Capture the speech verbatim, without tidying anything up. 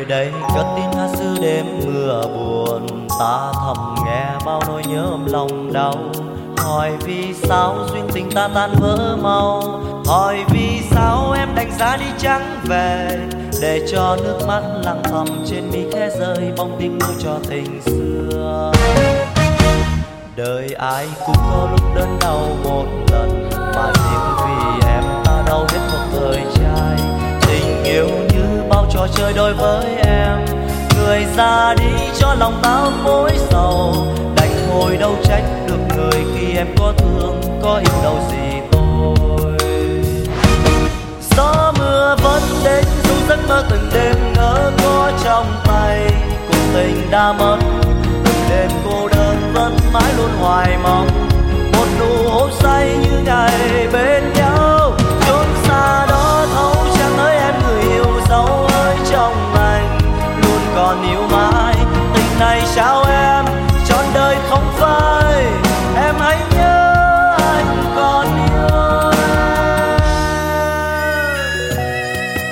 ngồi đây cất tiếng hát xưa đêm mưa buồn, ta thầm nghe bao nỗi nhớ ôm lòng đau. Hỏi vì sao duyên tình ta tan vỡ mau, hỏi vì sao em đành giá đi trắng về, để cho nước mắt lặng thầm trên mi khẽ rơi bóng tiếng nuôi cho tình xưa. Đời ai cũng có lúc đớn đau một lần, mà riêng vì em ta đau hết một thời trai. Tình yêu như bao trò chơi đôi với em, người ra đi cho lòng ta mối sầu. Đành ngồi đâu trách được người khi em có thương có yêu đâu gì tôi. Gió mưa vẫn đến dù giấc mơ từng đêm ngỡ có trong tay, cuộc tình đã mất từng đêm cô đơn vẫn mãi luôn hoài mong.